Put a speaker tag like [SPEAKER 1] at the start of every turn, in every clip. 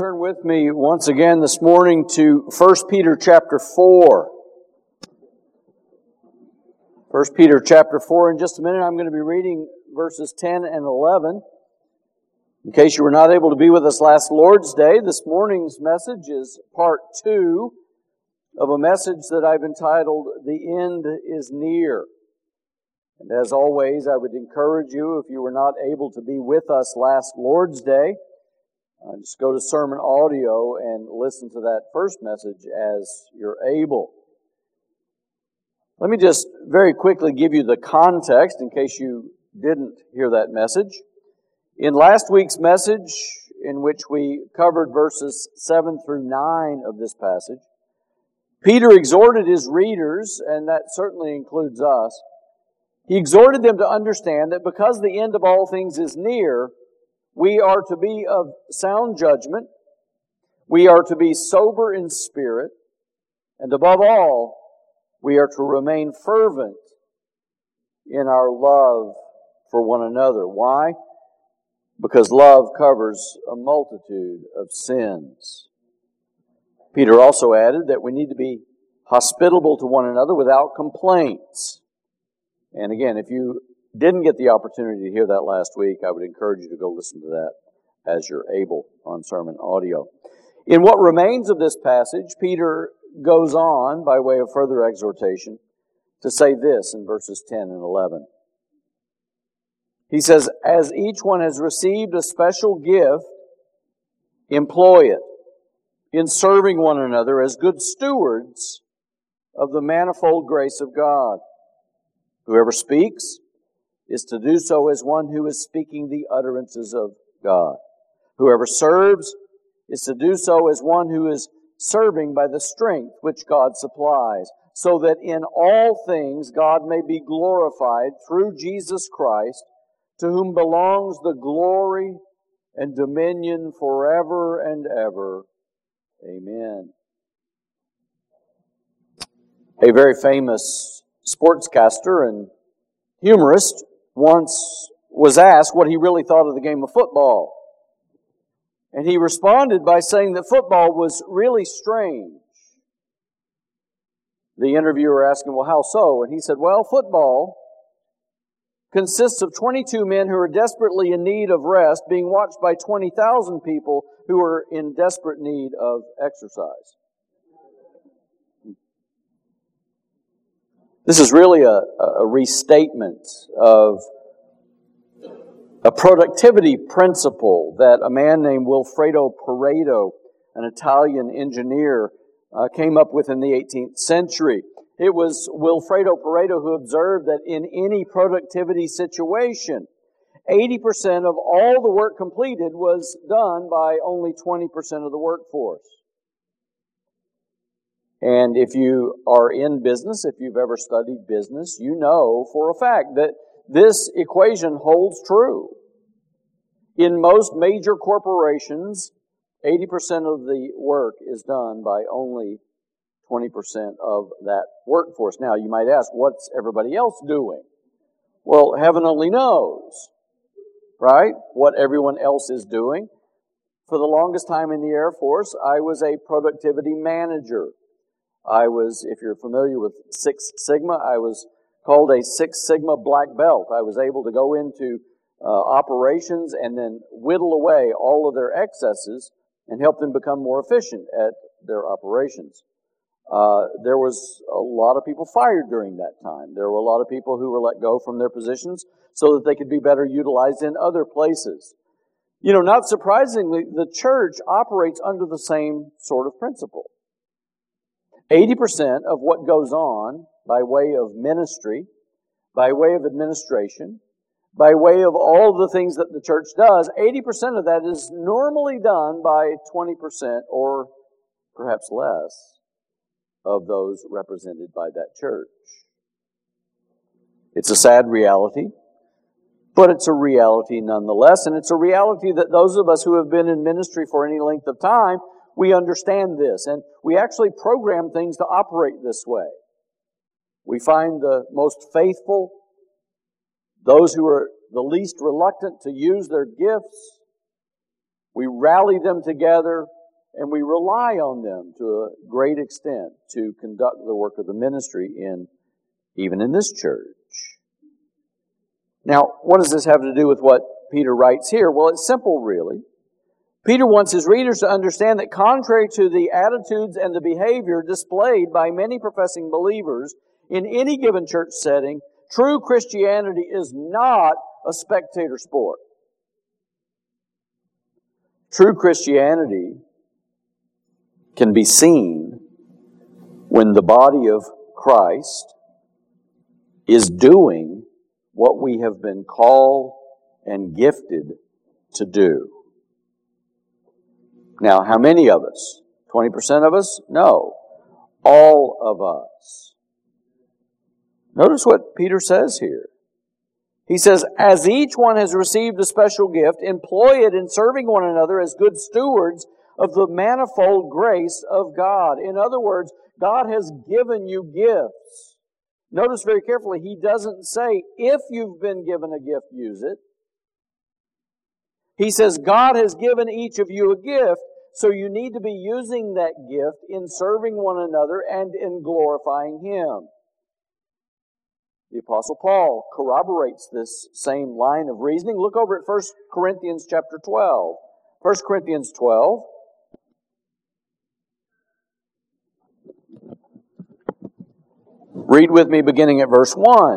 [SPEAKER 1] Turn with me once again this morning to 1 Peter chapter 4. 1 Peter chapter 4. In just a minute, I'm going to be reading verses 10 and 11. In case you were not able to be with us last Lord's Day, this morning's message is part 2 of a message that I've entitled, The End is Near. And as always, I would encourage you, if you were not able to be with us last Lord's Day, just go to Sermon Audio and listen to that first message as you're able. Let me just very quickly give you the context in case you didn't hear that message. In last week's message, in which we covered verses 7 through 9 of this passage, Peter exhorted his readers, and that certainly includes us, he exhorted them to understand that because the end of all things is near, we are to be of sound judgment, we are to be sober in spirit, and above all, we are to remain fervent in our love for one another. Why? Because love covers a multitude of sins. Peter also added that we need to be hospitable to one another without complaints. And again, if you didn't get the opportunity to hear that last week, I would encourage you to go listen to that as you're able on Sermon Audio. In what remains of this passage, Peter goes on, by way of further exhortation, to say this in verses 10 and 11. He says, as each one has received a special gift, employ it in serving one another as good stewards of the manifold grace of God. Whoever speaks is to do so as one who is speaking the utterances of God. Whoever serves is to do so as one who is serving by the strength which God supplies, so that in all things God may be glorified through Jesus Christ, to whom belongs the glory and dominion forever and ever. Amen. A very famous sportscaster and humorist once was asked what he really thought of the game of football. And he responded by saying that football was really strange. The interviewer asked him, well, how so? And he said, well, football consists of 22 men who are desperately in need of rest being watched by 20,000 people who are in desperate need of exercise. This is really a restatement of a productivity principle that a man named Vilfredo Pareto, an Italian engineer, came up with in the 18th century. It was Vilfredo Pareto who observed that in any productivity situation, 80% of all the work completed was done by only 20% of the workforce. And if you are in business, if you've ever studied business, you know for a fact that this equation holds true. In most major corporations, 80% of the work is done by only 20% of that workforce. Now, you might ask, what's everybody else doing? Well, heaven only knows, right? What everyone else is doing. For the longest time in the Air Force, I was a productivity manager. I was, if you're familiar with Six Sigma, I was called a Six Sigma black belt. I was able to go into operations and then whittle away all of their excesses and help them become more efficient at their operations. There was a lot of people fired during that time. There were a lot of people who were let go from their positions so that they could be better utilized in other places. You know, not surprisingly, the church operates under the same sort of principle. 80% of what goes on by way of ministry, by way of administration, by way of all the things that the church does, 80% of that is normally done by 20% or perhaps less of those represented by that church. It's a sad reality, but it's a reality nonetheless, and it's a reality that those of us who have been in ministry for any length of time, we understand this, and we actually program things to operate this way. We find the most faithful, those who are the least reluctant to use their gifts, We rally them together, and we rely on them to a great extent to conduct the work of the ministry even in this church. Now, what does this have to do with what Peter writes here? Well, it's simple, really. Peter wants his readers to understand that contrary to the attitudes and the behavior displayed by many professing believers in any given church setting, true Christianity is not a spectator sport. True Christianity can be seen when the body of Christ is doing what we have been called and gifted to do. Now, how many of us? 20% of us? No. All of us. Notice what Peter says here. He says, as each one has received a special gift, employ it in serving one another as good stewards of the manifold grace of God. In other words, God has given you gifts. Notice very carefully, He doesn't say, if you've been given a gift, use it. He says, God has given each of you a gift, so you need to be using that gift in serving one another and in glorifying Him. The Apostle Paul corroborates this same line of reasoning. Look over at 1 Corinthians chapter 12. 1 Corinthians 12. Read with me beginning at verse 1.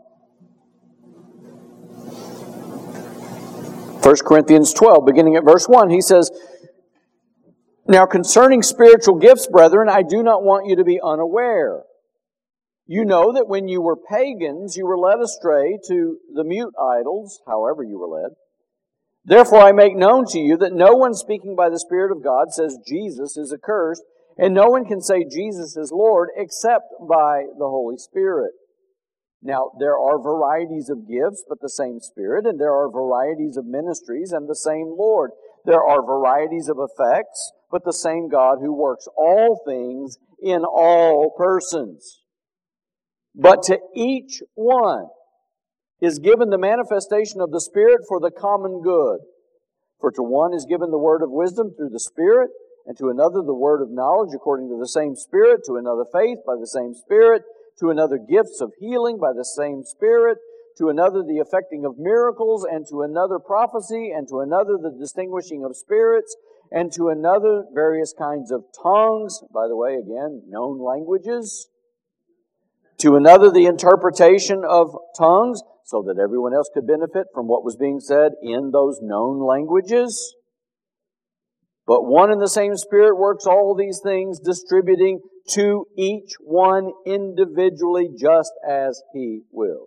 [SPEAKER 1] 1 Corinthians 12, beginning at verse 1, he says, now concerning spiritual gifts, brethren, I do not want you to be unaware. You know that when you were pagans, you were led astray to the mute idols, however you were led. Therefore I make known to you that no one speaking by the Spirit of God says Jesus is accursed, and no one can say Jesus is Lord except by the Holy Spirit. Now, there are varieties of gifts, but the same Spirit, and there are varieties of ministries, and the same Lord. There are varieties of effects, but the same God who works all things in all persons. But to each one is given the manifestation of the Spirit for the common good. For to one is given the word of wisdom through the Spirit, and to another the word of knowledge according to the same Spirit, to another faith by the same Spirit, to another gifts of healing by the same Spirit, to another the effecting of miracles, and to another prophecy, and to another the distinguishing of spirits, and to another various kinds of tongues, by the way, again, known languages, to another the interpretation of tongues, so that everyone else could benefit from what was being said in those known languages. But one and the same Spirit works all these things, distributing to each one individually just as He wills.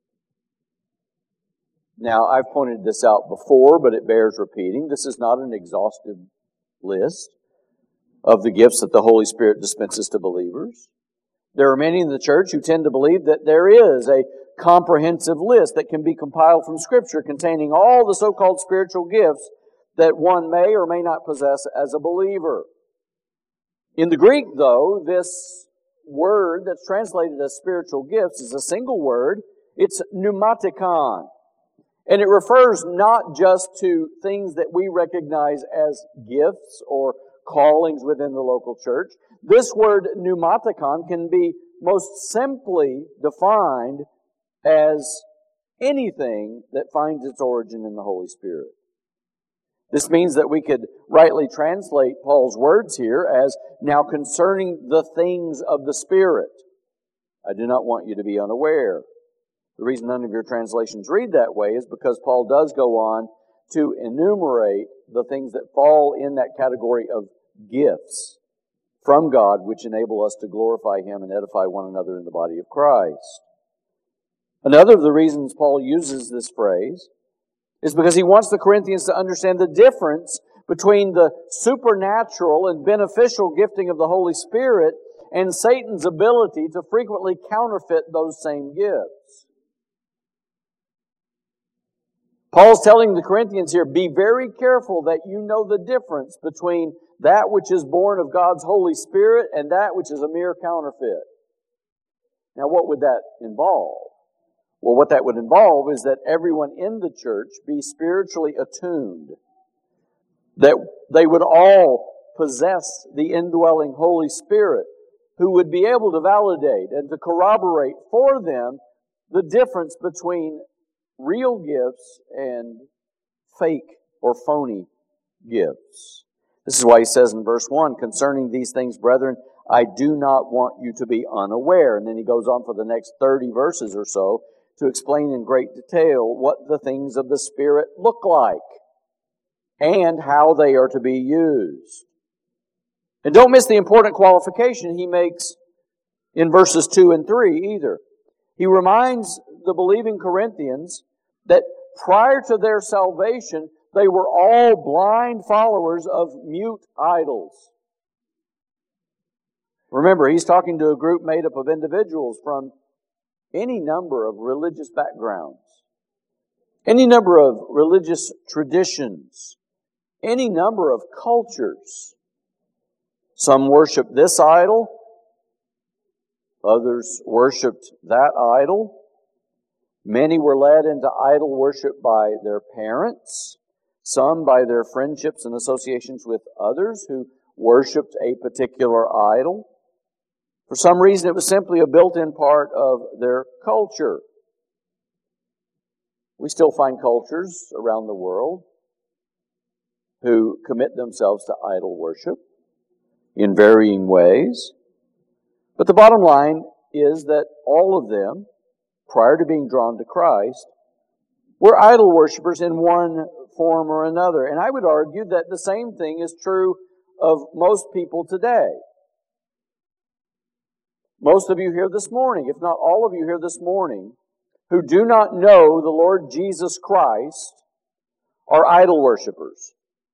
[SPEAKER 1] Now, I've pointed this out before, but it bears repeating. This is not an exhaustive list of the gifts that the Holy Spirit dispenses to believers. There are many in the church who tend to believe that there is a comprehensive list that can be compiled from Scripture containing all the so-called spiritual gifts that one may or may not possess as a believer. In the Greek, though, this word that's translated as spiritual gifts is a single word. It's pneumatikon. And it refers not just to things that we recognize as gifts or callings within the local church. This word pneumatikon can be most simply defined as anything that finds its origin in the Holy Spirit. This means that we could rightly translate Paul's words here as, now concerning the things of the Spirit, I do not want you to be unaware. The reason none of your translations read that way is because Paul does go on to enumerate the things that fall in that category of gifts from God, which enable us to glorify Him and edify one another in the body of Christ. Another of the reasons Paul uses this phrase is because he wants the Corinthians to understand the difference between the supernatural and beneficial gifting of the Holy Spirit and Satan's ability to frequently counterfeit those same gifts. Paul's telling the Corinthians here, be very careful that you know the difference between that which is born of God's Holy Spirit and that which is a mere counterfeit. Now, what would that involve? Well, what that would involve is that everyone in the church be spiritually attuned that they would all possess the indwelling Holy Spirit, who would be able to validate and to corroborate for them the difference between real gifts and fake or phony gifts. This is why he says in verse 1, concerning these things, brethren, I do not want you to be unaware. And then he goes on for the next 30 verses or so to explain in great detail what the things of the Spirit look like and how they are to be used. And don't miss the important qualification he makes in verses 2 and 3 either. He reminds the believing Corinthians that prior to their salvation, they were all blind followers of mute idols. Remember, he's talking to a group made up of individuals from any number of religious backgrounds, any number of religious traditions, any number of cultures. Some worshiped this idol, others worshipped that idol. Many were led into idol worship by their parents, some by their friendships and associations with others who worshipped a particular idol. For some reason, it was simply a built-in part of their culture. We still find cultures around the world who commit themselves to idol worship in varying ways. But the bottom line is that all of them, prior to being drawn to Christ, were idol worshipers in one form or another. And I would argue that the same thing is true of most people today. Most of you here this morning, if not all of you here this morning, who do not know the Lord Jesus Christ, are idol worshipers.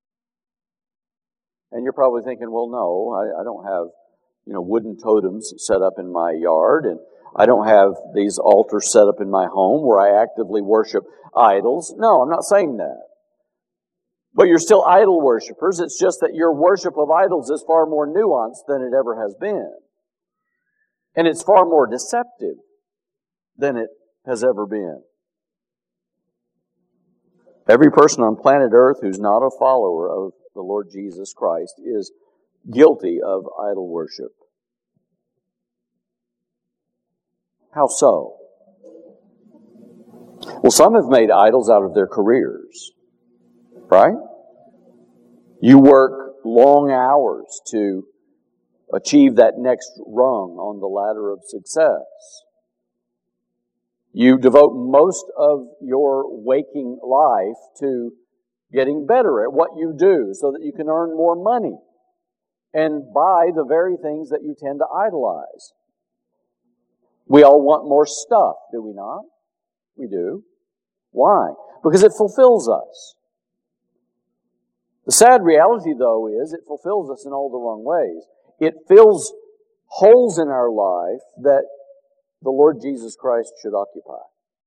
[SPEAKER 1] And you're probably thinking, well, no, I don't have, wooden totems set up in my yard, and I don't have these altars set up in my home where I actively worship idols. No, I'm not saying that. But you're still idol worshipers. It's just that your worship of idols is far more nuanced than it ever has been. And it's far more deceptive than it has ever been. Every person on planet Earth who's not a follower of the Lord Jesus Christ is guilty of idol worship. How so? Well, some have made idols out of their careers, right? You work long hours to achieve that next rung on the ladder of success. You devote most of your waking life to getting better at what you do so that you can earn more money and buy the very things that you tend to idolize. We all want more stuff, do we not? We do. Why? Because it fulfills us. The sad reality, though, is it fulfills us in all the wrong ways. It fills holes in our life that the Lord Jesus Christ should occupy.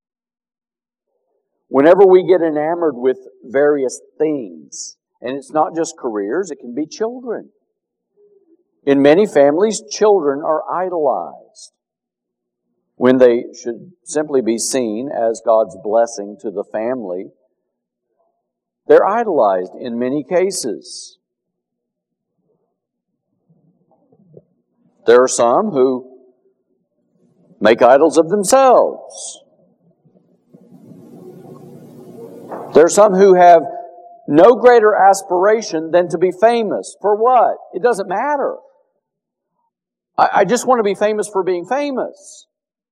[SPEAKER 1] Whenever we get enamored with various things, and it's not just careers, it can be children. In many families, children are idolized when they should simply be seen as God's blessing to the family. They're idolized in many cases. There are some who make idols of themselves. There are some who have no greater aspiration than to be famous. For what? It doesn't matter. I just want to be famous for being famous.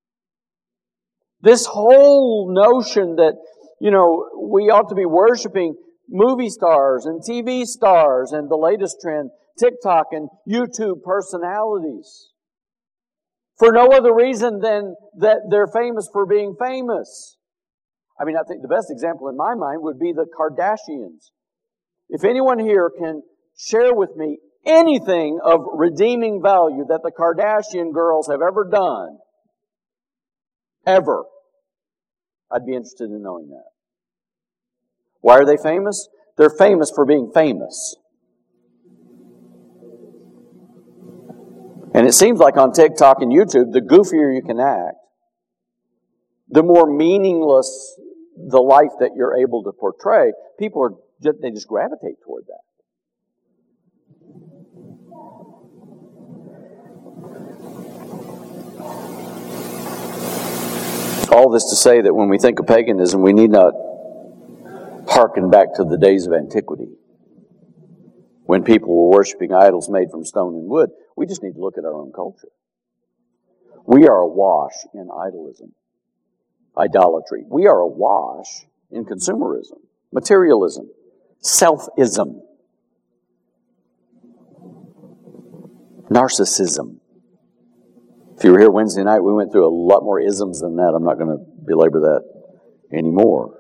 [SPEAKER 1] This whole notion that, we ought to be worshiping movie stars and TV stars and the latest trend, TikTok and YouTube personalities, for no other reason than that they're famous for being famous. I think the best example in my mind would be the Kardashians. If anyone here can share with me anything of redeeming value that the Kardashian girls have ever done, ever, I'd be interested in knowing that. Why are they famous? They're famous for being famous. And it seems like on TikTok and YouTube, the goofier you can act, the more meaningless the life that you're able to portray, they just gravitate toward that. All this to say that when we think of paganism, we need not hearken back to the days of antiquity, when people were worshiping idols made from stone and wood. We just need to look at our own culture. We are awash in idolatry. We are awash in consumerism, materialism, selfism, narcissism. If you were here Wednesday night, we went through a lot more isms than that. I'm not going to belabor that anymore.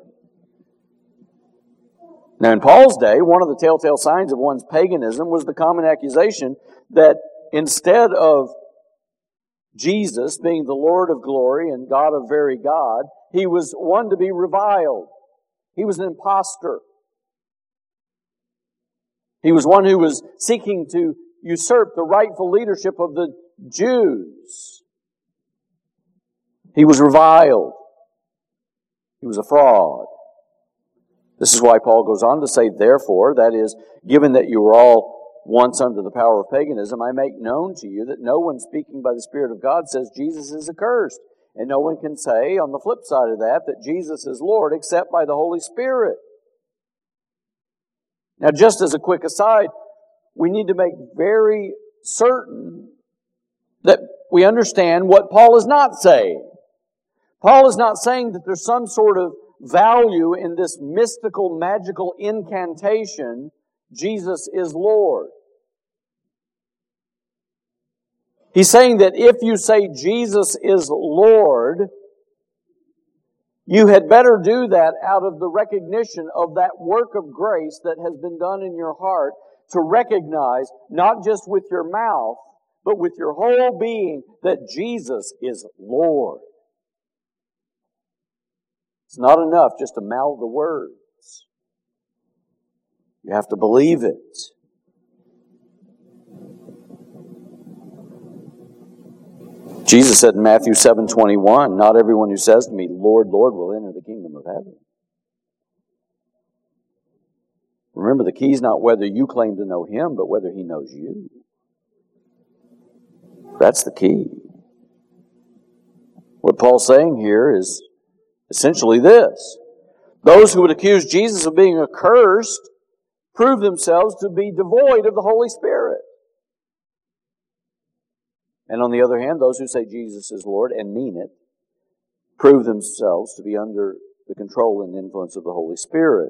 [SPEAKER 1] Now, in Paul's day, one of the telltale signs of one's paganism was the common accusation that instead of Jesus being the Lord of glory and God of very God, He was one to be reviled. He was an imposter. He was one who was seeking to usurp the rightful leadership of the Jews. He was reviled. He was a fraud. This is why Paul goes on to say, therefore, that is, given that you were all once under the power of paganism, I make known to you that no one speaking by the Spirit of God says Jesus is accursed. And no one can say, on the flip side of that, that Jesus is Lord except by the Holy Spirit. Now, just as a quick aside, we need to make very certain that we understand what Paul is not saying. Paul is not saying that there's some sort of value in this mystical, magical incantation, Jesus is Lord. He's saying that if you say Jesus is Lord, you had better do that out of the recognition of that work of grace that has been done in your heart, to recognize, not just with your mouth, but with your whole being, that Jesus is Lord. It's not enough just to mouth the words. You have to believe it. Jesus said in Matthew 7:21, not everyone who says to me, Lord, Lord, will enter the kingdom of heaven. Remember, the key is not whether you claim to know Him, but whether He knows you. That's the key. What Paul's saying here is essentially this. Those who would accuse Jesus of being accursed prove themselves to be devoid of the Holy Spirit. And on the other hand, those who say Jesus is Lord and mean it prove themselves to be under the control and influence of the Holy Spirit.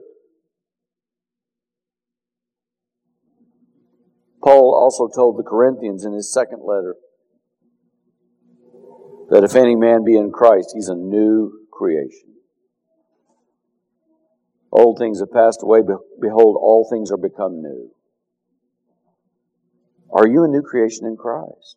[SPEAKER 1] Paul also told the Corinthians in his second letter that if any man be in Christ, he's a new creation. Old things have passed away, behold, all things are become new. Are you a new creation in Christ?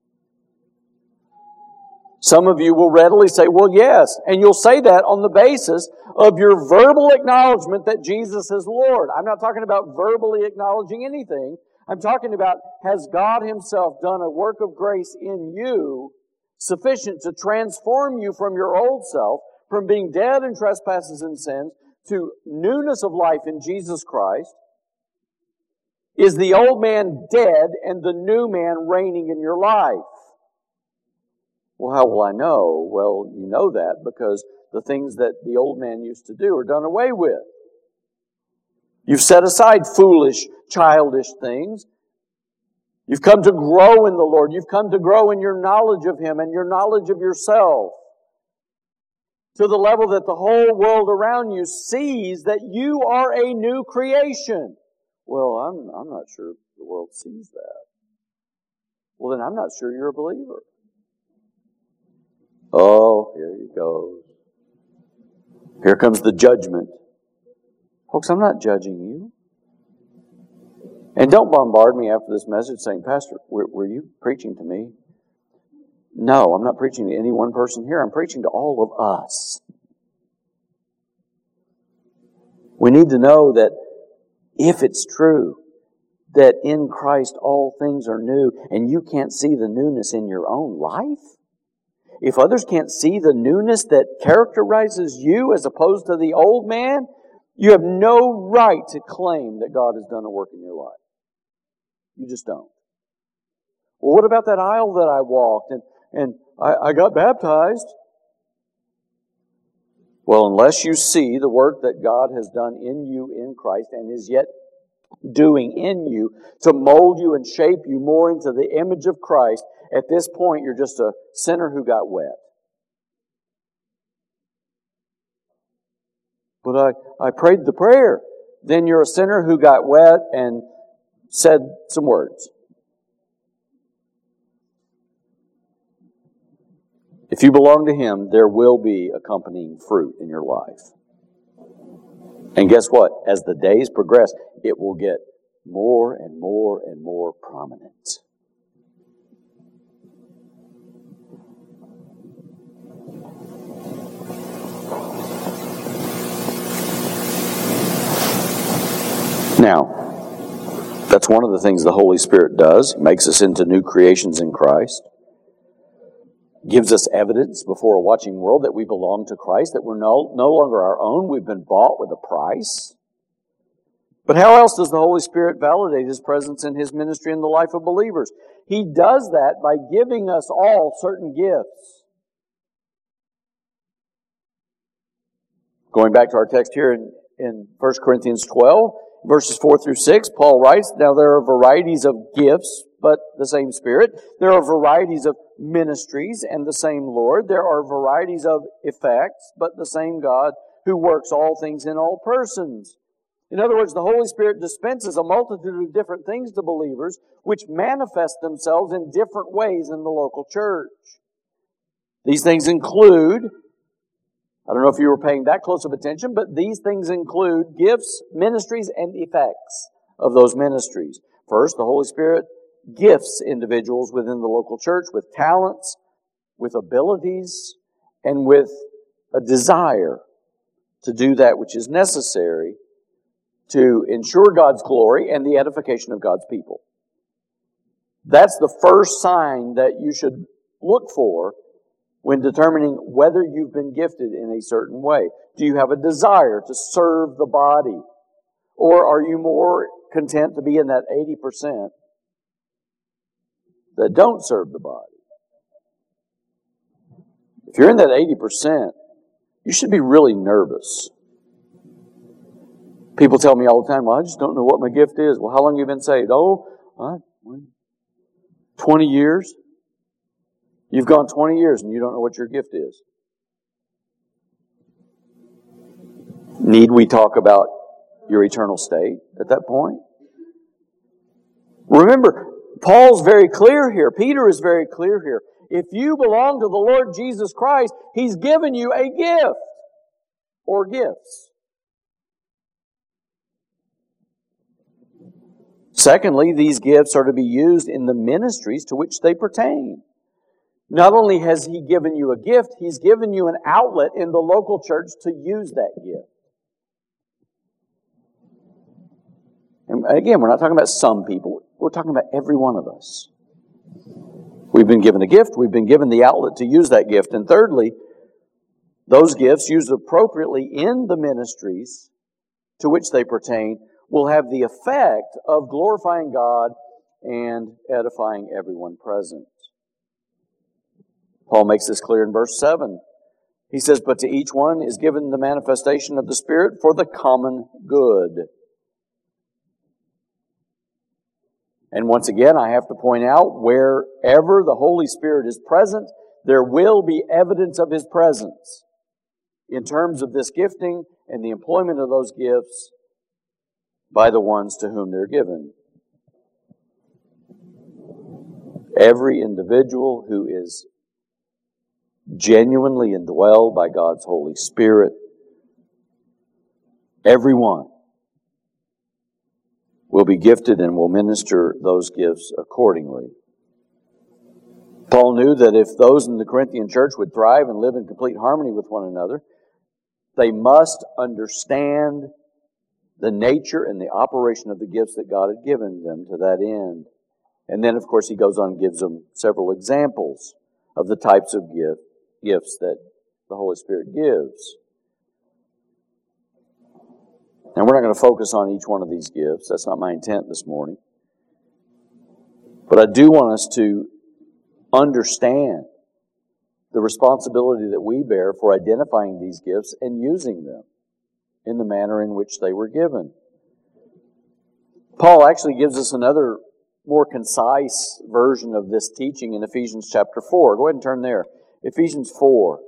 [SPEAKER 1] Some of you will readily say, well, yes, and you'll say that on the basis of your verbal acknowledgement that Jesus is Lord. I'm not talking about verbally acknowledging anything. I'm talking about, has God Himself done a work of grace in you sufficient to transform you from your old self, from being dead in trespasses and sins, to newness of life in Jesus Christ? Is the old man dead and the new man reigning in your life? Well, how will I know? Well, you know that because the things that the old man used to do are done away with. You've set aside foolish, childish things. You've come to grow in the Lord. You've come to grow in your knowledge of Him and your knowledge of yourself, to the level that the whole world around you sees that you are a new creation. Well, I'm not sure the world sees that. Well, then I'm not sure you're a believer. Oh, here you go. Here comes the judgment. Folks, I'm not judging you. And don't bombard me after this message saying, Pastor, were you preaching to me? No, I'm not preaching to any one person here. I'm preaching to all of us. We need to know that if it's true that in Christ all things are new and you can't see the newness in your own life, if others can't see the newness that characterizes you as opposed to the old man, you have no right to claim that God has done a work in your life. You just don't. Well, what about that aisle that I walked and I got baptized? Well, unless you see the work that God has done in you in Christ and is yet doing in you to mold you and shape you more into the image of Christ, at this point you're just a sinner who got wet. But I prayed the prayer. Then you're a sinner who got wet and said some words. If you belong to Him, there will be accompanying fruit in your life. And guess what? As the days progress, it will get more and more and more prominent. Now, that's one of the things the Holy Spirit does. He makes us into new creations in Christ. Gives us evidence before a watching world that we belong to Christ, that we're no longer our own. We've been bought with a price. But how else does the Holy Spirit validate His presence in His ministry in the life of believers? He does that by giving us all certain gifts. Going back to our text here in 1 Corinthians 12, verses 4 through 6, Paul writes, "Now there are varieties of gifts, but the same Spirit. There are varieties of ministries, and the same Lord. There are varieties of effects, but the same God who works all things in all persons." In other words, the Holy Spirit dispenses a multitude of different things to believers, which manifest themselves in different ways in the local church. These things include, I don't know if you were paying that close of attention, but these things include gifts, ministries, and effects of those ministries. First, the Holy Spirit gifts individuals within the local church with talents, with abilities, and with a desire to do that which is necessary to ensure God's glory and the edification of God's people. That's the first sign that you should look for when determining whether you've been gifted in a certain way. Do you have a desire to serve the body? Or are you more content to be in that 80% that don't serve the body? If you're in that 80%, you should be really nervous. People tell me all the time, "Well, I just don't know what my gift is." Well, how long have you been saved? 20 years. You've gone 20 years and you don't know what your gift is. Need we talk about your eternal state at that point? Remember, Paul's very clear here. Peter is very clear here. If you belong to the Lord Jesus Christ, He's given you a gift or gifts. Secondly, these gifts are to be used in the ministries to which they pertain. Not only has He given you a gift, He's given you an outlet in the local church to use that gift. And again, we're not talking about some people. We're talking about every one of us. We've been given a gift. We've been given the outlet to use that gift. And thirdly, those gifts used appropriately in the ministries to which they pertain will have the effect of glorifying God and edifying everyone present. Paul makes this clear in verse 7. He says, "But to each one is given the manifestation of the Spirit for the common good." And once again, I have to point out, wherever the Holy Spirit is present, there will be evidence of His presence in terms of this gifting and the employment of those gifts by the ones to whom they're given. Every individual who is genuinely indwelled by God's Holy Spirit, everyone will be gifted and will minister those gifts accordingly. Paul knew that if those in the Corinthian church would thrive and live in complete harmony with one another, they must understand the nature and the operation of the gifts that God had given them to that end. And then, of course, he goes on and gives them several examples of the types of gifts that the Holy Spirit gives. And we're not going to focus on each one of these gifts. That's not my intent this morning. But I do want us to understand the responsibility that we bear for identifying these gifts and using them in the manner in which they were given. Paul actually gives us another more concise version of this teaching in Ephesians chapter 4. Go ahead and turn there. Ephesians 4.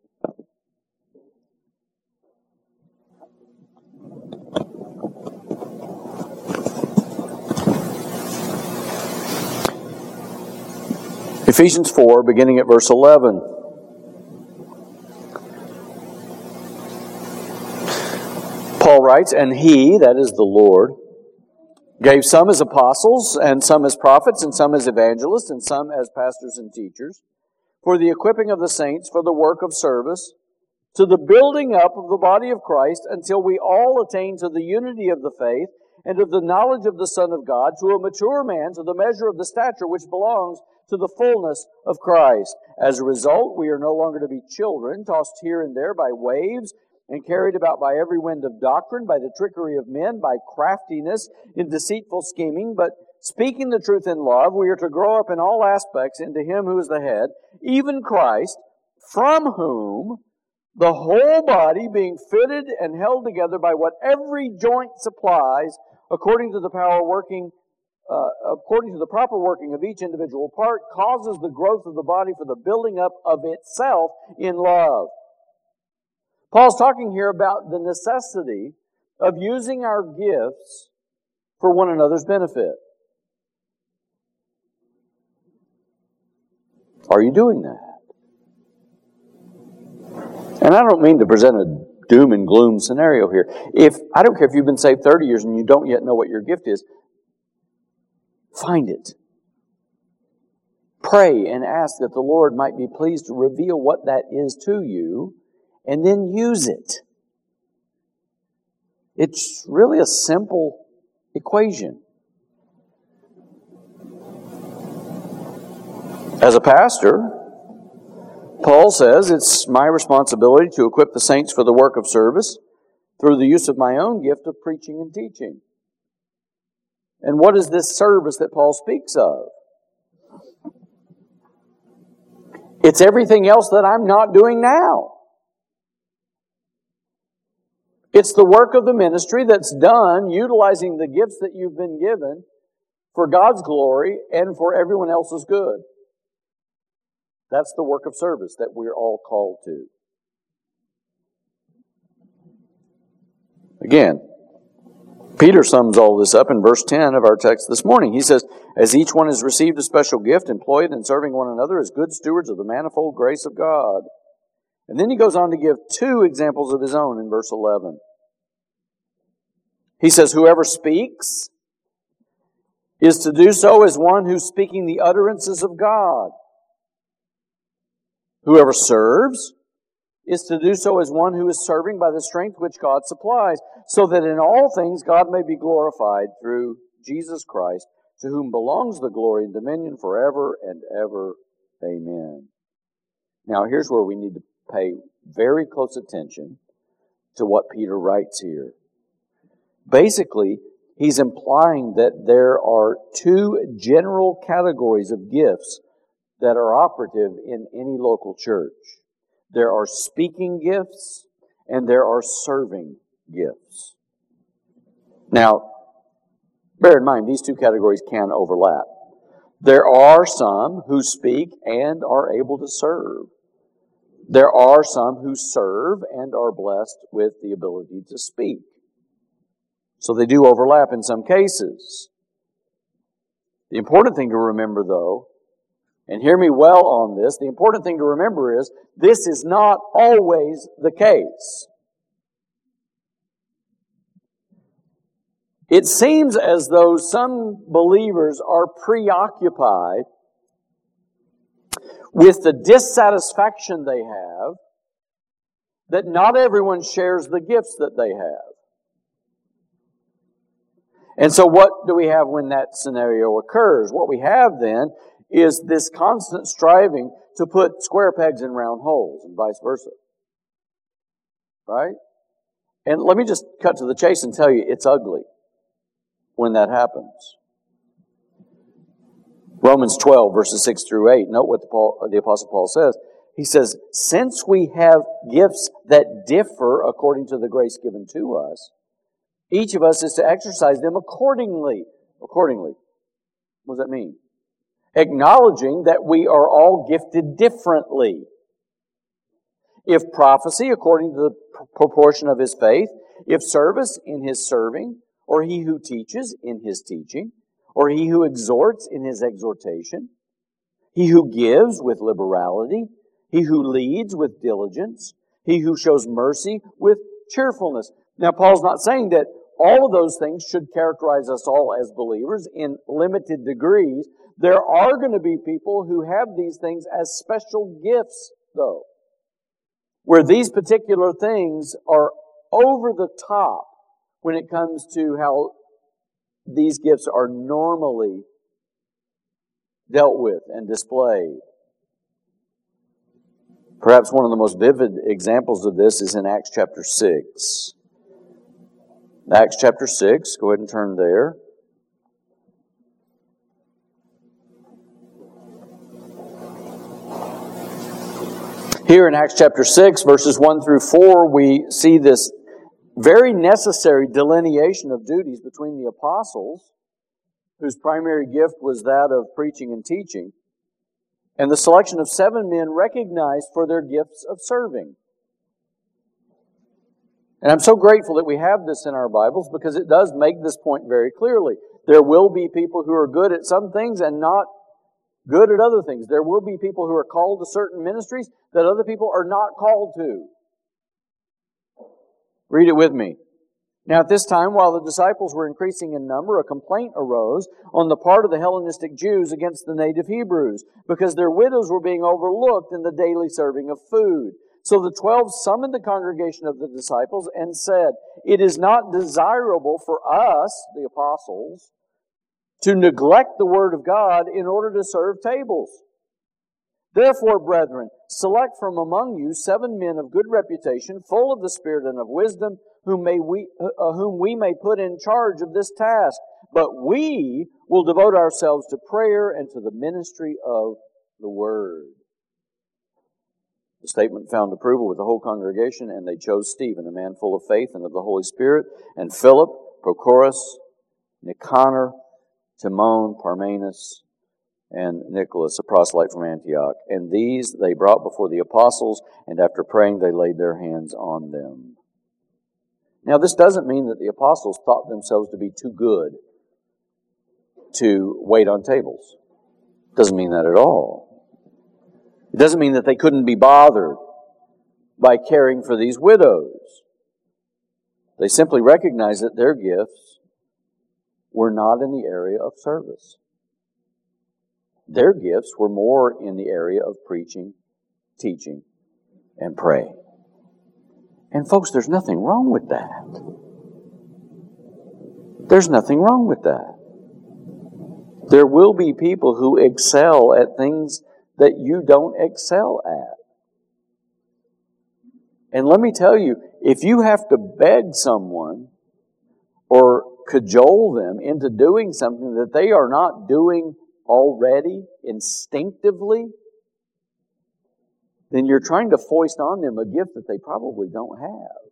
[SPEAKER 1] Ephesians 4, beginning at verse 11. Paul writes, "And he," that is the Lord, "gave some as apostles, and some as prophets, and some as evangelists, and some as pastors and teachers, for the equipping of the saints, for the work of service, to the building up of the body of Christ, until we all attain to the unity of the faith, and of the knowledge of the Son of God, to a mature man, to the measure of the stature which belongs to the fullness of Christ. As a result, we are no longer to be children, tossed here and there by waves, and carried about by every wind of doctrine, by the trickery of men, by craftiness in deceitful scheming. But speaking the truth in love, we are to grow up in all aspects into Him who is the head, even Christ, from whom the whole body, being fitted and held together by what every joint supplies, according to the proper working of each individual part, causes the growth of the body for the building up of itself in love." Paul's talking here about the necessity of using our gifts for one another's benefit. Are you doing that? And I don't mean to present a doom and gloom scenario here. I don't care if you've been saved 30 years and you don't yet know what your gift is, find it. Pray and ask that the Lord might be pleased to reveal what that is to you, and then use it. It's really a simple equation. As a pastor, Paul says it's my responsibility to equip the saints for the work of service through the use of my own gift of preaching and teaching. And what is this service that Paul speaks of? It's everything else that I'm not doing now. It's the work of the ministry that's done utilizing the gifts that you've been given for God's glory and for everyone else's good. That's the work of service that we're all called to. Again, Peter sums all this up in verse 10 of our text this morning. He says, "As each one has received a special gift, employ it in serving one another as good stewards of the manifold grace of God." And then he goes on to give two examples of his own in verse 11. He says, "Whoever speaks is to do so as one who's speaking the utterances of God. Whoever serves is to do so as one who is serving by the strength which God supplies, so that in all things God may be glorified through Jesus Christ, to whom belongs the glory and dominion forever and ever. Amen." Now here's where we need to pay very close attention to what Peter writes here. Basically, he's implying that there are two general categories of gifts that are operative in any local church. There are speaking gifts and there are serving gifts. Now, bear in mind, these two categories can overlap. There are some who speak and are able to serve. There are some who serve and are blessed with the ability to speak. So they do overlap in some cases. The important thing to remember, though, and hear me well on this, the important thing to remember is this is not always the case. It seems as though some believers are preoccupied with the dissatisfaction they have that not everyone shares the gifts that they have. And so what do we have when that scenario occurs? What we have then is this constant striving to put square pegs in round holes and vice versa. Right? And let me just cut to the chase and tell you it's ugly when that happens. Romans 12, verses 6 through 8. Note what the Apostle Paul says. He says, since we have gifts that differ according to the grace given to us, each of us is to exercise them accordingly. Accordingly. What does that mean? Acknowledging that we are all gifted differently. If prophecy, according to the proportion of his faith, if service, in his serving, or he who teaches, in his teaching, or he who exhorts, in his exhortation, he who gives with liberality, he who leads with diligence, he who shows mercy with cheerfulness. Now, Paul's not saying that all of those things should characterize us all as believers in limited degrees. There are going to be people who have these things as special gifts, though, where these particular things are over the top when it comes to how these gifts are normally dealt with and displayed. Perhaps one of the most vivid examples of this is in Acts chapter 6. Acts chapter 6, go ahead and turn there. Here in Acts chapter 6, verses 1 through 4, we see this very necessary delineation of duties between the apostles, whose primary gift was that of preaching and teaching, and the selection of 7 men recognized for their gifts of serving. And I'm so grateful that we have this in our Bibles because it does make this point very clearly. There will be people who are good at some things and not good at other things. There will be people who are called to certain ministries that other people are not called to. Read it with me. Now at this time, while the disciples were increasing in number, a complaint arose on the part of the Hellenistic Jews against the native Hebrews, because their widows were being overlooked in the daily serving of food. So the 12 summoned the congregation of the disciples and said, "It is not desirable for us," the apostles, "to neglect the word of God in order to serve tables. Therefore, brethren, select from among you 7 men of good reputation, full of the Spirit and of wisdom, whom we may put in charge of this task. But we will devote ourselves to prayer and to the ministry of the word." The statement found approval with the whole congregation, and they chose Stephen, a man full of faith and of the Holy Spirit, and Philip, Prochorus, Nicanor, Timon, Parmenas, and Nicholas, a proselyte from Antioch. And these they brought before the apostles, and after praying they laid their hands on them. Now this doesn't mean that the apostles thought themselves to be too good to wait on tables. It doesn't mean that at all. It doesn't mean that they couldn't be bothered by caring for these widows. They simply recognized that their gifts were not in the area of service. Their gifts were more in the area of preaching, teaching, and praying. And folks, there's nothing wrong with that. There's nothing wrong with that. There will be people who excel at things that you don't excel at. And let me tell you, if you have to beg someone or cajole them into doing something that they are not doing already instinctively, then you're trying to foist on them a gift that they probably don't have.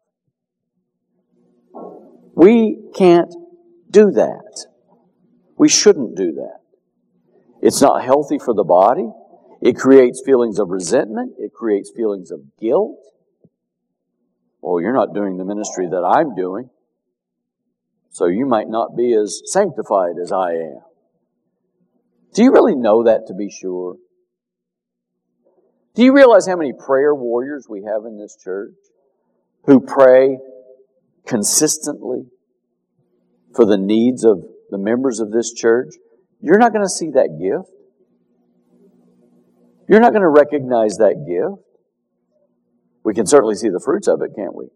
[SPEAKER 1] We can't do that. We shouldn't do that. It's not healthy for the body. It creates feelings of resentment. It creates feelings of guilt. Well, you're not doing the ministry that I'm doing, so you might not be as sanctified as I am. Do you really know that to be sure? Do you realize how many prayer warriors we have in this church who pray consistently for the needs of the members of this church? You're not going to see that gift. You're not going to recognize that gift. We can certainly see the fruits of it, can't we?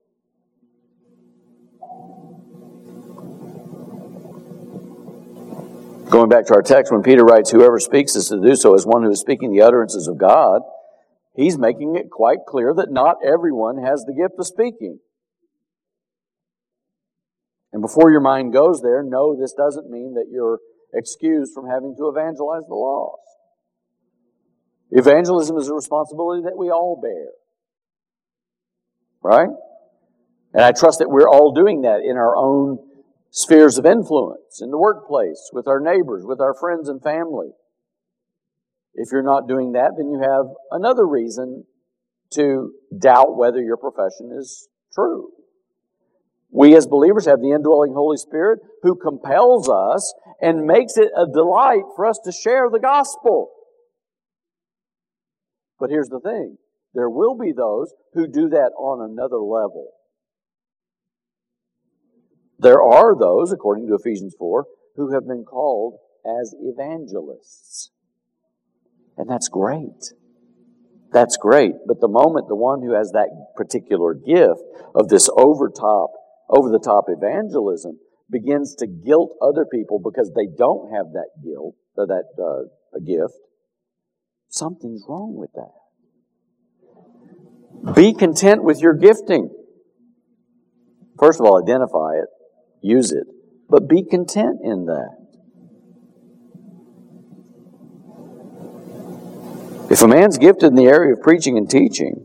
[SPEAKER 1] Going back to our text, when Peter writes, "Whoever speaks is to do so as one who is speaking the utterances of God," he's making it quite clear that not everyone has the gift of speaking. And before your mind goes there, no, this doesn't mean that you're excused from having to evangelize the lost. Evangelism is a responsibility that we all bear. Right? And I trust that we're all doing that in our own spheres of influence, in the workplace, with our neighbors, with our friends and family. If you're not doing that, then you have another reason to doubt whether your profession is true. We as believers have the indwelling Holy Spirit who compels us and makes it a delight for us to share the gospel. But here's the thing. There will be those who do that on another level. There are those, according to Ephesians 4, who have been called as evangelists. And that's great. That's great. But the moment the one who has that particular gift of this over-the-top evangelism begins to guilt other people because they don't have that gift, something's wrong with that. Be content with your gifting. First of all, identify it, use it, but be content in that. If a man's gifted in the area of preaching and teaching,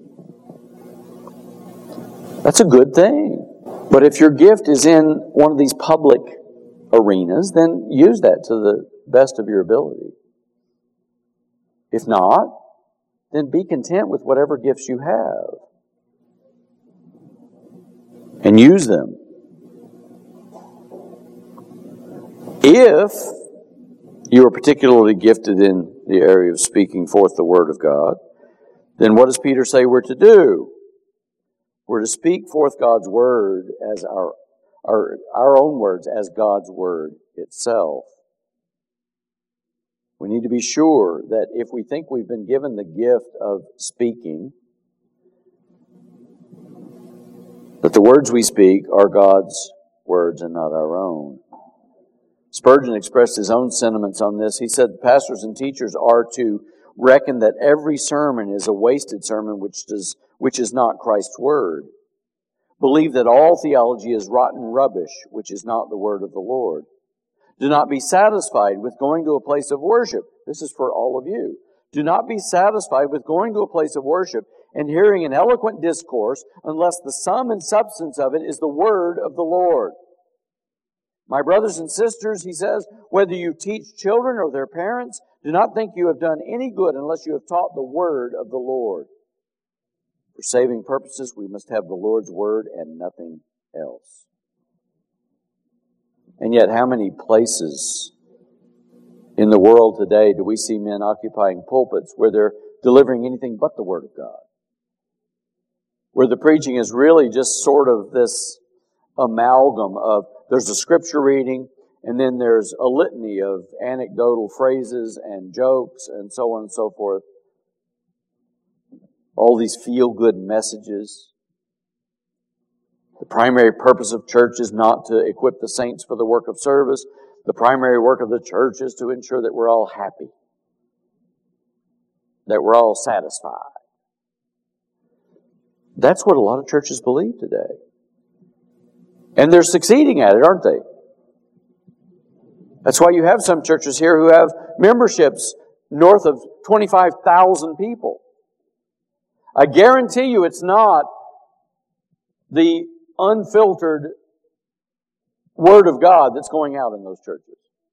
[SPEAKER 1] that's a good thing. But if your gift is in one of these public arenas, then use that to the best of your ability. If not, then be content with whatever gifts you have. And use them. If you are particularly gifted in the area of speaking forth the Word of God, then what does Peter say we're to do? We're to speak forth God's Word as our own words, as God's Word itself. We need to be sure that if we think we've been given the gift of speaking, that the words we speak are God's words and not our own. Spurgeon expressed his own sentiments on this. He said, pastors and teachers are to reckon that every sermon is a wasted sermon which is not Christ's word. Believe that all theology is rotten rubbish, which is not the word of the Lord. Do not be satisfied with going to a place of worship. This is for all of you. Do not be satisfied with going to a place of worship and hearing an eloquent discourse unless the sum and substance of it is the word of the Lord. My brothers and sisters, he says, whether you teach children or their parents, do not think you have done any good unless you have taught the word of the Lord. For saving purposes, we must have the Lord's word and nothing else. And yet, how many places in the world today do we see men occupying pulpits where they're delivering anything but the Word of God? Where the preaching is really just sort of this amalgam of there's a scripture reading and then there's a litany of anecdotal phrases and jokes and so on and so forth. All these feel-good messages. The primary purpose of church is not to equip the saints for the work of service. The primary work of the church is to ensure that we're all happy, that we're all satisfied. That's what a lot of churches believe today. And they're succeeding at it, aren't they? That's why you have some churches here who have memberships north of 25,000 people. I guarantee you it's not the unfiltered Word of God that's going out in those churches.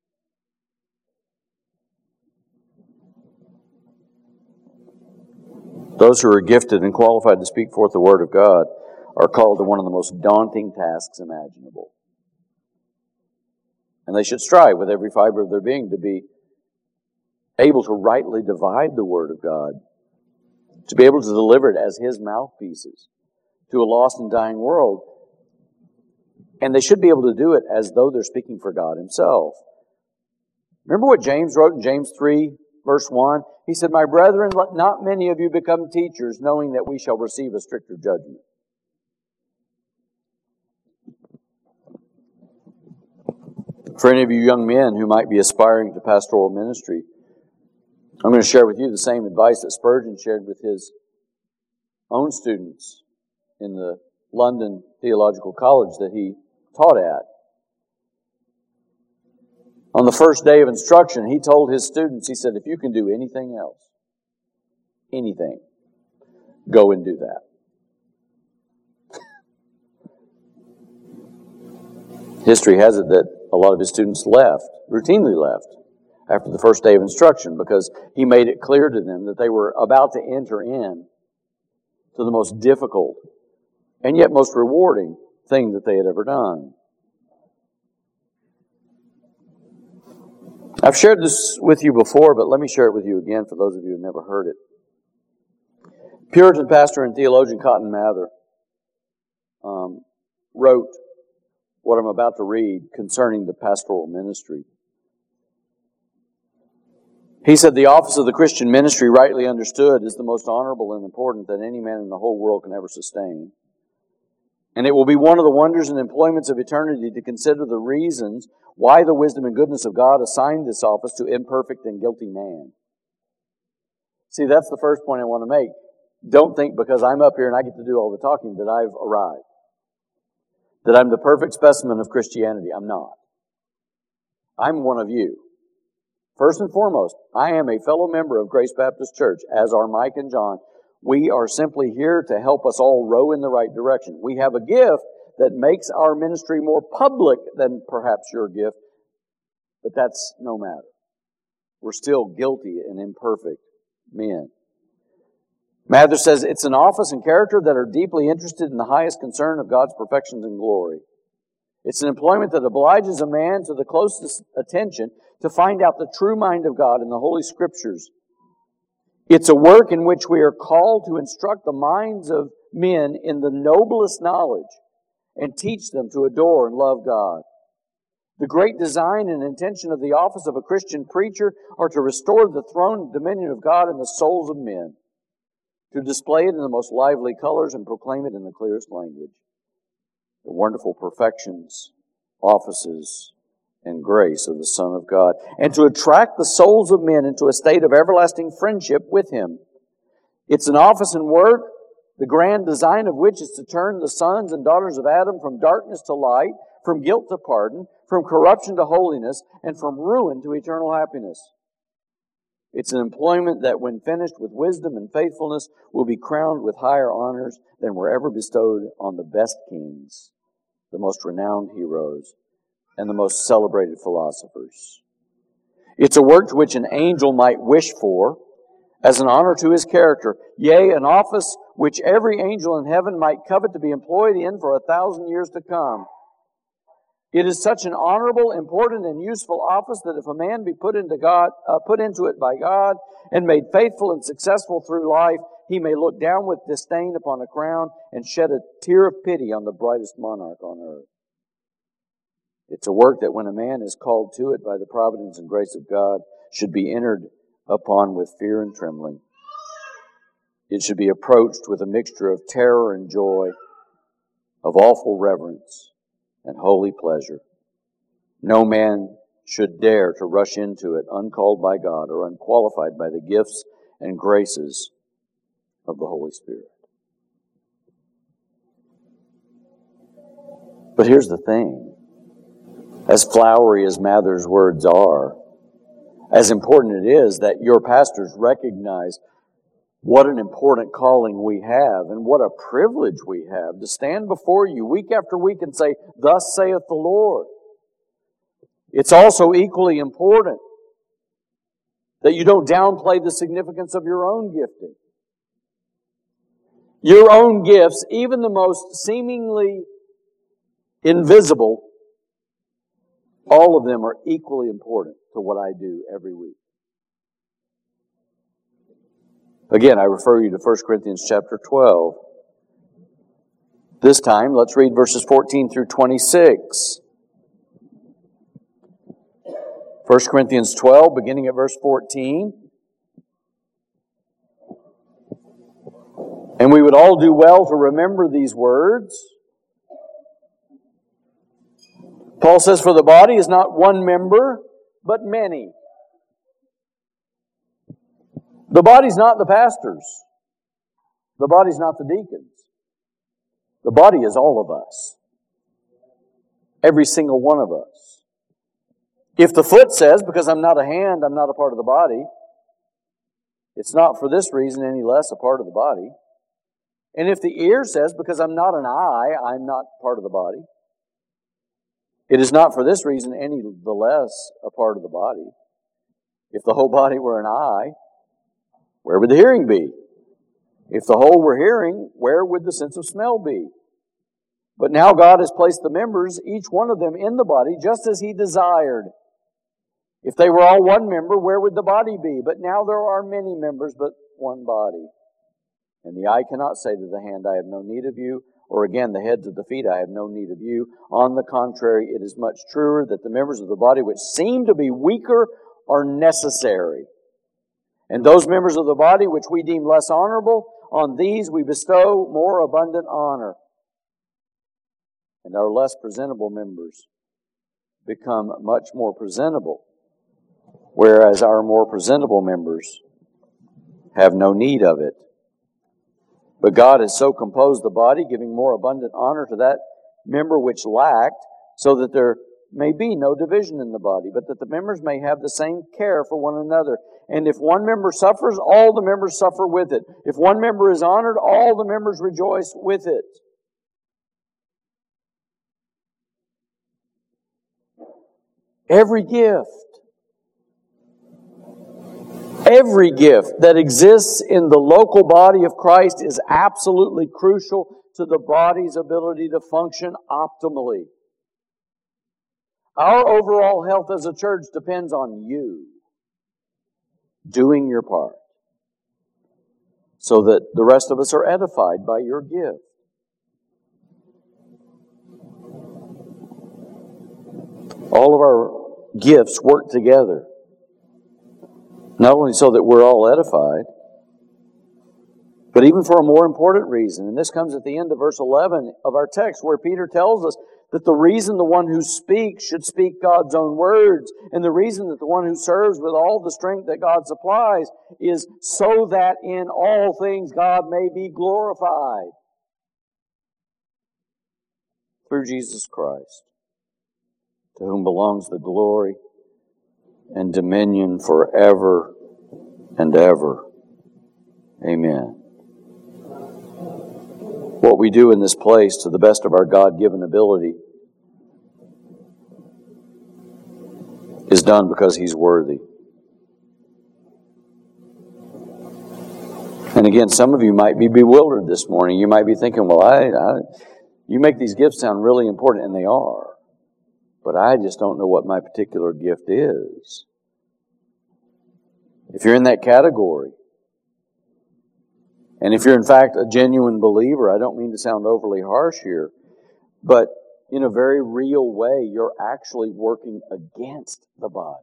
[SPEAKER 1] Those who are gifted and qualified to speak forth the Word of God are called to one of the most daunting tasks imaginable. And they should strive with every fiber of their being to be able to rightly divide the Word of God, to be able to deliver it as His mouthpieces to a lost and dying world. And they should be able to do it as though they're speaking for God Himself. Remember what James wrote in James 3, verse 1? He said, "My brethren, let not many of you become teachers, knowing that we shall receive a stricter judgment." For any of you young men who might be aspiring to pastoral ministry, I'm going to share with you the same advice that Spurgeon shared with his own students in the London Theological College that he taught at. On the first day of instruction, he told his students, he said, if you can do anything else, anything, go and do that. History has it that a lot of his students routinely left, after the first day of instruction, because he made it clear to them that they were about to enter in to the most difficult and yet most rewarding thing that they had ever done. I've shared this with you before, but let me share it with you again for those of you who have never heard it. Puritan pastor and theologian Cotton Mather wrote what I'm about to read concerning the pastoral ministry. He said, the office of the Christian ministry, rightly understood, is the most honorable and important that any man in the whole world can ever sustain. And it will be one of the wonders and employments of eternity to consider the reasons why the wisdom and goodness of God assigned this office to imperfect and guilty man. See, that's the first point I want to make. Don't think because I'm up here and I get to do all the talking that I've arrived. That I'm the perfect specimen of Christianity. I'm not. I'm one of you. First and foremost, I am a fellow member of Grace Baptist Church, as are Mike and John. We are simply here to help us all row in the right direction. We have a gift that makes our ministry more public than perhaps your gift, but that's no matter. We're still guilty and imperfect men. Mather says, it's an office and character that are deeply interested in the highest concern of God's perfections and glory. It's an employment that obliges a man to the closest attention to find out the true mind of God in the Holy Scriptures. It's a work in which we are called to instruct the minds of men in the noblest knowledge and teach them to adore and love God. The great design and intention of the office of a Christian preacher are to restore the throne and dominion of God in the souls of men, to display it in the most lively colors and proclaim it in the clearest language. The wonderful perfections, offices, and grace of the Son of God, and to attract the souls of men into a state of everlasting friendship with Him. It's an office and work, the grand design of which is to turn the sons and daughters of Adam from darkness to light, from guilt to pardon, from corruption to holiness, and from ruin to eternal happiness. It's an employment that, when finished with wisdom and faithfulness, will be crowned with higher honors than were ever bestowed on the best kings, the most renowned heroes, and the most celebrated philosophers. It's a work to which an angel might wish for, as an honor to his character, yea, an office which every angel in heaven might covet to be employed in for 1,000 years to come. It is such an honorable, important, and useful office that if a man be put into it by God and made faithful and successful through life, he may look down with disdain upon a crown and shed a tear of pity on the brightest monarch on earth. It's a work that when a man is called to it by the providence and grace of God, should be entered upon with fear and trembling. It should be approached with a mixture of terror and joy, of awful reverence and holy pleasure. No man should dare to rush into it uncalled by God or unqualified by the gifts and graces of the Holy Spirit. But here's the thing. As flowery as Mather's words are, as important it is that your pastors recognize what an important calling we have and what a privilege we have to stand before you week after week and say, "Thus saith the Lord." It's also equally important that you don't downplay the significance of your own gifting. Your own gifts, even the most seemingly invisible, all of them are equally important to what I do every week. Again, I refer you to 1 Corinthians chapter 12. This time, let's read verses 14 through 26. 1 Corinthians 12, beginning at verse 14. And we would all do well to remember these words. Paul says, "For the body is not one member, but many." The body's not the pastors. The body's not the deacons. The body is all of us. Every single one of us. If the foot says, because I'm not a hand, I'm not a part of the body, it's not for this reason any less a part of the body. And if the ear says, because I'm not an eye, I'm not part of the body, it is not for this reason any the less a part of the body. If the whole body were an eye, where would the hearing be? If the whole were hearing, where would the sense of smell be? But now God has placed the members, each one of them, in the body, just as He desired. If they were all one member, where would the body be? But now there are many members, but one body. And the eye cannot say to the hand, I have no need of you, or again, the head to the feet, I have no need of you. On the contrary, it is much truer that the members of the body which seem to be weaker are necessary. And those members of the body which we deem less honorable, on these we bestow more abundant honor. And our less presentable members become much more presentable, whereas our more presentable members have no need of it. But God has so composed the body, giving more abundant honor to that member which lacked, so that there may be no division in the body, but that the members may have the same care for one another. And if one member suffers, all the members suffer with it. If one member is honored, all the members rejoice with it. Every gift that exists in the local body of Christ is absolutely crucial to the body's ability to function optimally. Our overall health as a church depends on you doing your part so that the rest of us are edified by your gift. All of our gifts work together, not only so that we're all edified, but even for a more important reason. And this comes at the end of verse 11 of our text, where Peter tells us that the reason the one who speaks should speak God's own words, and the reason that the one who serves with all the strength that God supplies is so that in all things God may be glorified through Jesus Christ, to whom belongs the glory and dominion forever and ever. Amen. What we do in this place, to the best of our God-given ability, is done because He's worthy. And again, some of you might be bewildered this morning. You might be thinking, well, you make these gifts sound really important, and they are. But I just don't know what my particular gift is. If you're in that category, and if you're in fact a genuine believer, I don't mean to sound overly harsh here, but in a very real way, you're actually working against the body.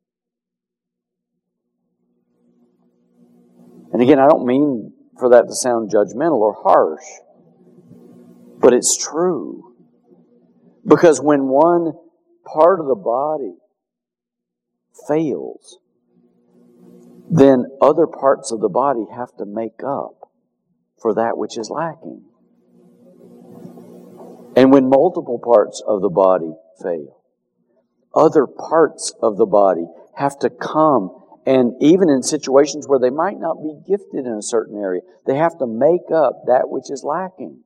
[SPEAKER 1] And again, I don't mean for that to sound judgmental or harsh, but it's true. Because when one part of the body fails, then other parts of the body have to make up for that which is lacking. And when multiple parts of the body fail, other parts of the body have to come, and even in situations where they might not be gifted in a certain area, they have to make up that which is lacking.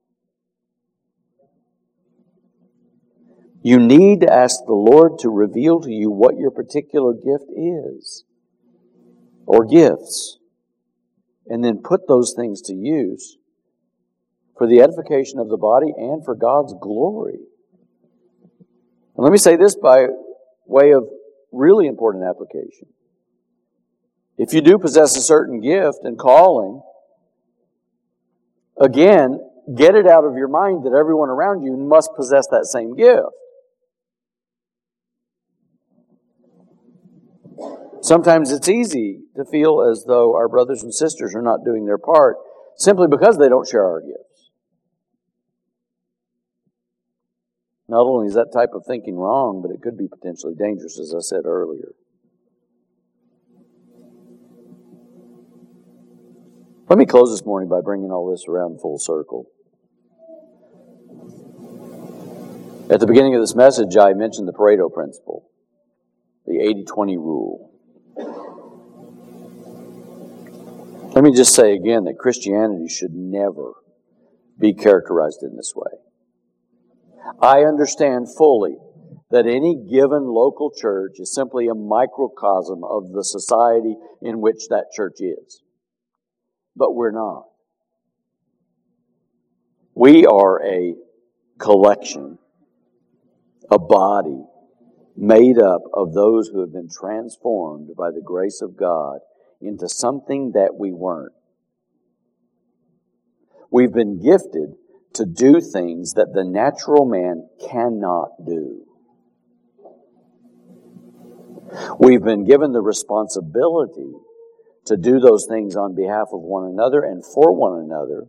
[SPEAKER 1] You need to ask the Lord to reveal to you what your particular gift is, or gifts, and then put those things to use for the edification of the body and for God's glory. And let me say this by way of really important application. If you do possess a certain gift and calling, again, get it out of your mind that everyone around you must possess that same gift. Sometimes it's easy to feel as though our brothers and sisters are not doing their part simply because they don't share our gifts. Not only is that type of thinking wrong, but it could be potentially dangerous, as I said earlier. Let me close this morning by bringing all this around full circle. At the beginning of this message, I mentioned the Pareto principle. the 80-20 rule. Let me just say again that Christianity should never be characterized in this way. I understand fully that any given local church is simply a microcosm of the society in which that church is. But we're not. We are a collection, a body made up of those who have been transformed by the grace of God into something that we weren't. We've been gifted to do things that the natural man cannot do. We've been given the responsibility to do those things on behalf of one another and for one another,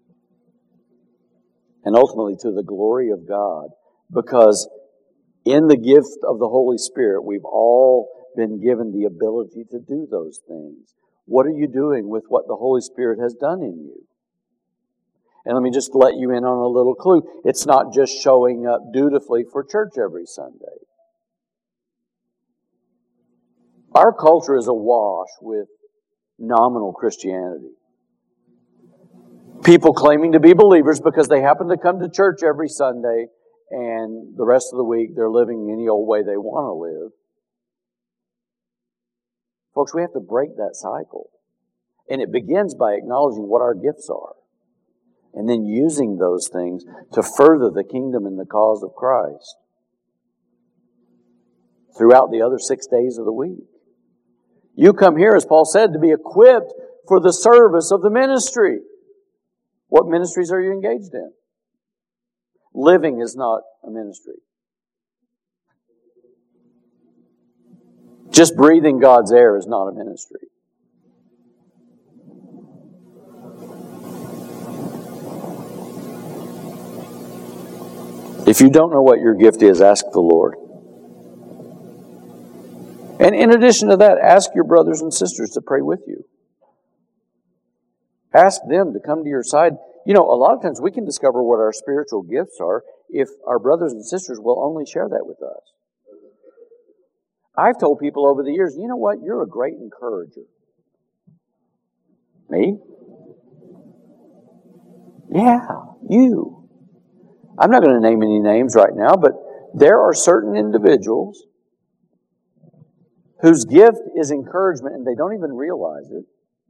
[SPEAKER 1] and ultimately to the glory of God, because in the gift of the Holy Spirit, we've all been given the ability to do those things. What are you doing with what the Holy Spirit has done in you? And let me just let you in on a little clue. It's not just showing up dutifully for church every Sunday. Our culture is awash with nominal Christianity. People claiming to be believers because they happen to come to church every Sunday, and the rest of the week they're living any old way they want to live. Folks, we have to break that cycle. And it begins by acknowledging what our gifts are, and then using those things to further the kingdom and the cause of Christ throughout the other 6 days of the week. You come here, as Paul said, to be equipped for the service of the ministry. What ministries are you engaged in? Living is not a ministry. Just breathing God's air is not a ministry. If you don't know what your gift is, ask the Lord. And in addition to that, ask your brothers and sisters to pray with you. Ask them to come to your side. You know, a lot of times we can discover what our spiritual gifts are if our brothers and sisters will only share that with us. I've told people over the years, you know what? You're a great encourager. Me? Yeah, you. I'm not going to name any names right now, but there are certain individuals whose gift is encouragement and they don't even realize it,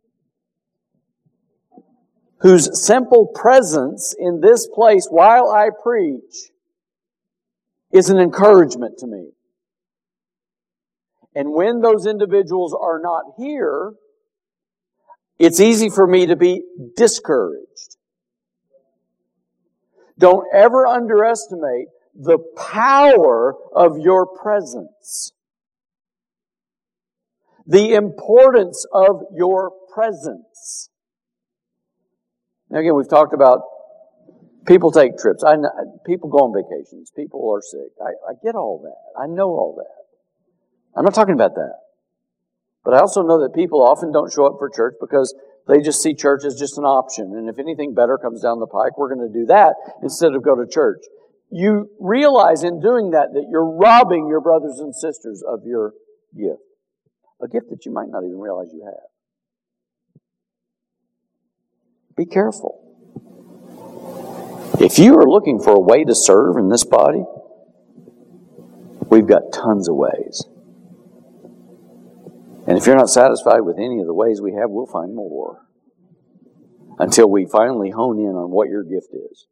[SPEAKER 1] whose simple presence in this place while I preach is an encouragement to me. And when those individuals are not here, it's easy for me to be discouraged. Don't ever underestimate the power of your presence. The importance of your presence. Now again, we've talked about people take trips. People go on vacations. People are sick. I get all that. I know all that. I'm not talking about that. But I also know that people often don't show up for church because they just see church as just an option. And if anything better comes down the pike, we're going to do that instead of go to church. You realize in doing that you're robbing your brothers and sisters of your gift. A gift that you might not even realize you have. Be careful. If you are looking for a way to serve in this body, we've got tons of ways. And if you're not satisfied with any of the ways we have, we'll find more. Until we finally hone in on what your gift is.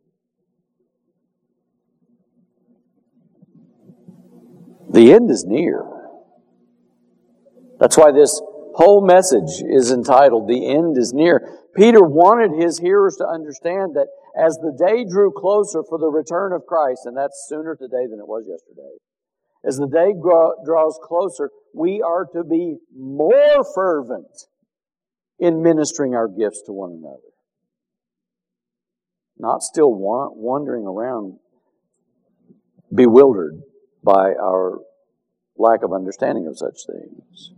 [SPEAKER 1] The end is near. That's why this whole message is entitled, The End is Near. Peter wanted his hearers to understand that as the day drew closer for the return of Christ, and that's sooner today than it was yesterday, as the day draws closer, we are to be more fervent in ministering our gifts to one another. Not still wandering around bewildered by our lack of understanding of such things.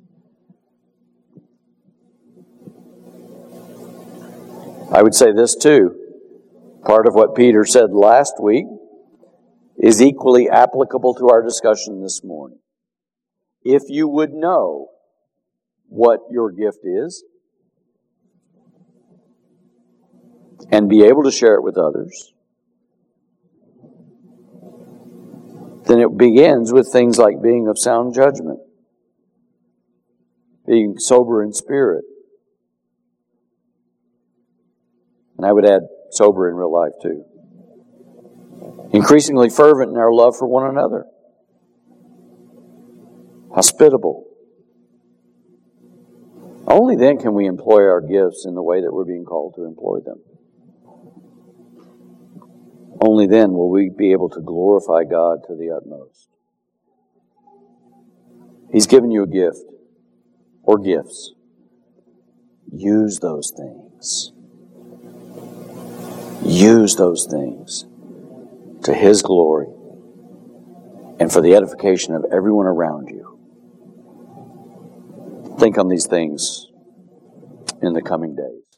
[SPEAKER 1] I would say this too. Part of what Peter said last week is equally applicable to our discussion this morning. If you would know what your gift is and be able to share it with others, then it begins with things like being of sound judgment, being sober in spirit. And I would add sober in real life too. Increasingly fervent in our love for one another. Hospitable. Only then can we employ our gifts in the way that we're being called to employ them. Only then will we be able to glorify God to the utmost. He's given you a gift or gifts. Use those things. Use those things to His glory and for the edification of everyone around you. Think on these things in the coming days.